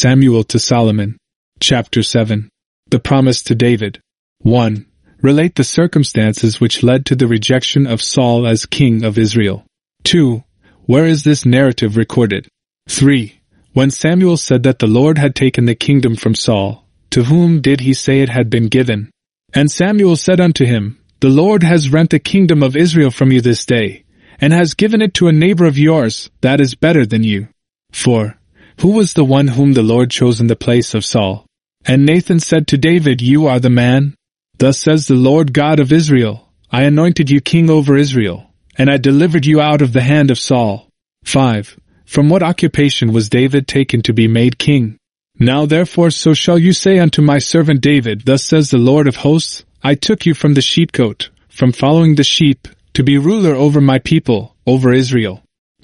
Samuel to Solomon. Chapter 7. The Promise to David. 1. Relate the circumstances which led to the rejection of Saul as king of Israel. 2. Where is this narrative recorded? 3. When Samuel said that the Lord had taken the kingdom from Saul, to whom did he say it had been given? And Samuel said unto him, The Lord has rent the kingdom of Israel from you this day, and has given it to a neighbor of yours that is better than you. 4. Who was the one whom the Lord chose in the place of Saul? And Nathan said to David, You are the man. Thus says the Lord God of Israel, I anointed you king over Israel, and I delivered you out of the hand of Saul. 5. From what occupation was David taken to be made king? Now therefore so shall you say unto my servant David, Thus says the Lord of hosts, I took you from the sheepcote, from following the sheep, to be ruler over my people, over Israel.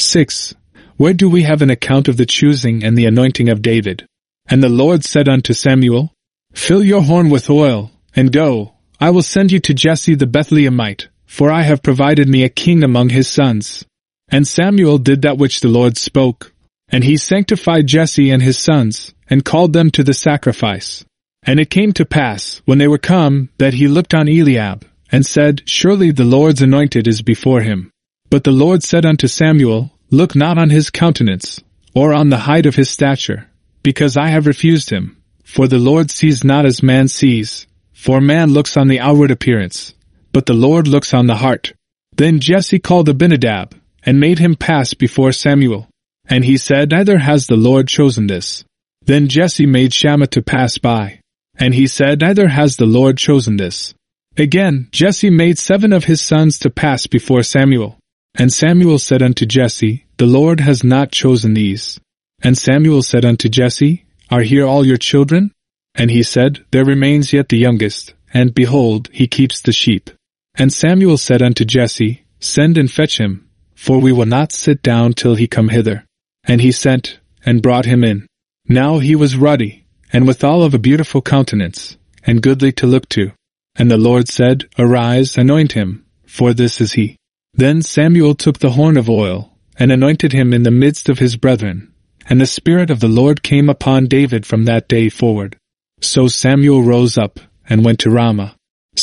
6. Where do we have an account of the choosing and the anointing of David? And the Lord said unto Samuel, Fill your horn with oil, and go, I will send you to Jesse the Bethlehemite, for I have provided me a king among his sons. And Samuel did that which the Lord spoke. And he sanctified Jesse and his sons, and called them to the sacrifice. And it came to pass, when they were come, that he looked on Eliab, and said, Surely the Lord's anointed is before him. But the Lord said unto Samuel, Look not on his countenance, or on the height of his stature, because I have refused him. For the Lord sees not as man sees. For man looks on the outward appearance, but the Lord looks on the heart. Then Jesse called Abinadab, and made him pass before Samuel. And he said, Neither has the Lord chosen this. Then Jesse made Shammah to pass by. And he said, Neither has the Lord chosen this. Again Jesse made 7 of his sons to pass before Samuel. And Samuel said unto Jesse, The Lord has not chosen these. And Samuel said unto Jesse, Are here all your children? And he said, There remains yet the youngest, and behold, he keeps the sheep. And Samuel said unto Jesse, Send and fetch him, for we will not sit down till he come hither. And he sent, and brought him in. Now he was ruddy, and withal of a beautiful countenance, and goodly to look to. And the Lord said, Arise, anoint him, for this is he. Then Samuel took the horn of oil, and anointed him in the midst of his brethren. And the Spirit of the Lord came upon David from that day forward. So Samuel rose up, and went to Ramah.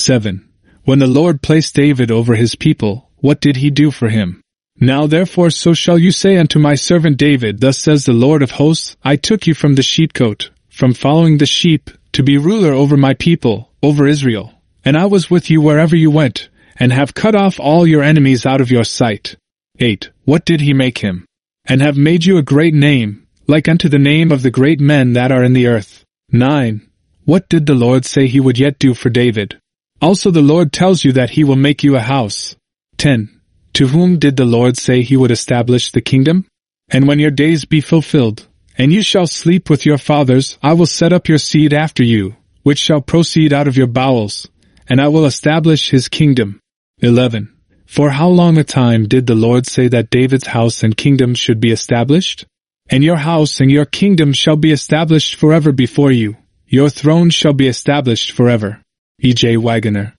7. When the Lord placed David over his people, what did he do for him? Now therefore so shall you say unto my servant David, Thus says the Lord of hosts, I took you from the sheepcote, from following the sheep, to be ruler over my people, over Israel. And I was with you wherever you went, and have cut off all your enemies out of your sight. 8. What did he make him? And have made you a great name, like unto the name of the great men that are in the earth. 9. What did the Lord say he would yet do for David? Also the Lord tells you that he will make you a house. 10. To whom did the Lord say he would establish the kingdom? And when your days be fulfilled, and you shall sleep with your fathers, I will set up your seed after you, which shall proceed out of your bowels, and I will establish his kingdom. 11. For how long a time did the Lord say that David's house and kingdom should be established? And your house and your kingdom shall be established forever before you. Your throne shall be established forever. E.J. Wagoner.